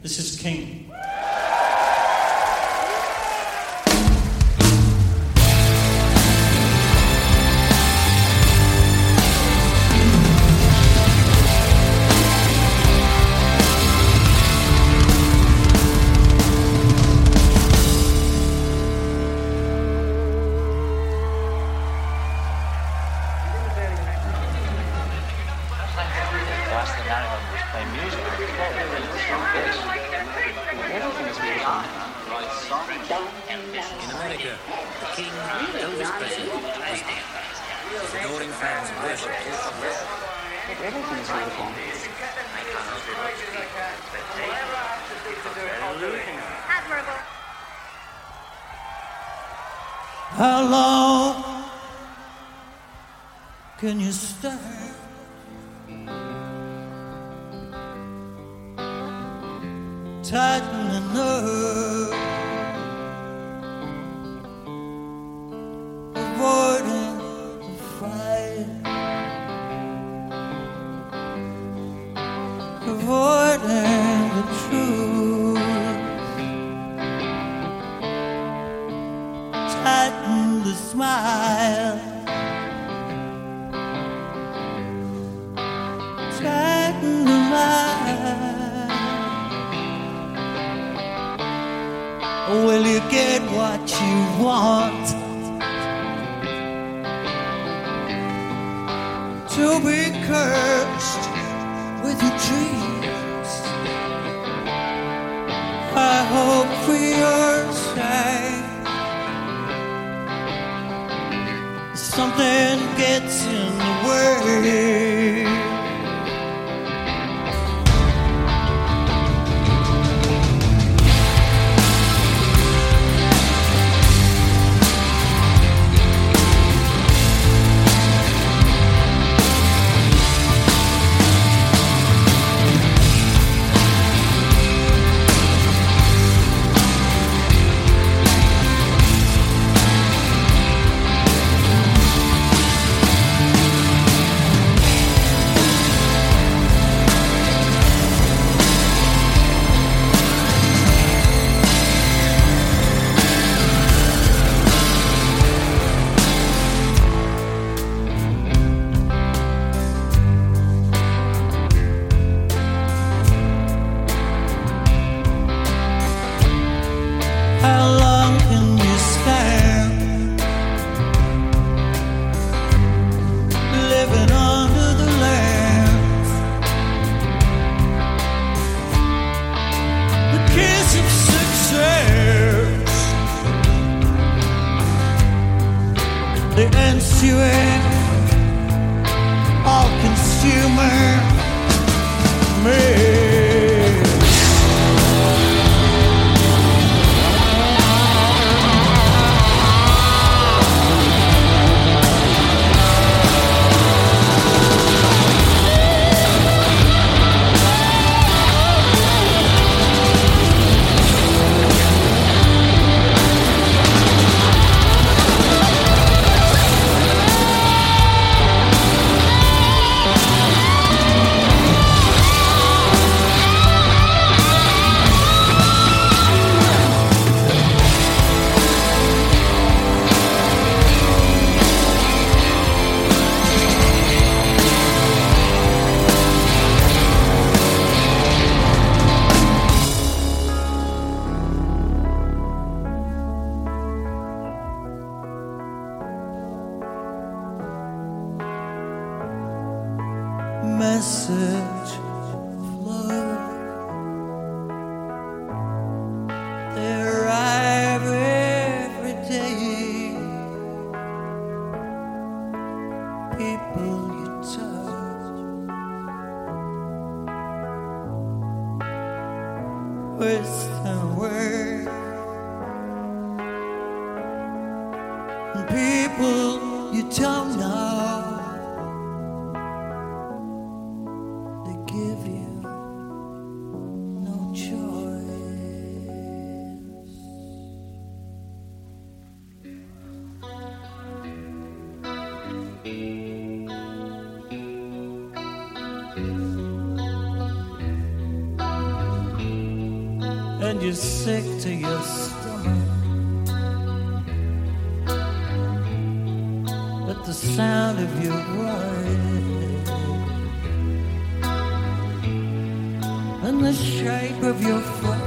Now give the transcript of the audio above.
This is King. In America, the King, Elvis Presley, was dead. His adoring fans worshipped him. Everything's beautiful. Admirable. How long can you stand? Tightening up, avoiding the fight, avoiding the truth, tighten the smile, tighten the mind. Will you get what you want? To be cursed with your dreams. I hope for your sake something gets in the way. How long can you stand living under the lamp? The kiss of success, the ensuing all-consumer mess. Message of love, they arrive every day. People you touch, whisper word, and people you don't know. Give you no choice. and you're sick to your stomach. But the sound of your voice and the shape of your face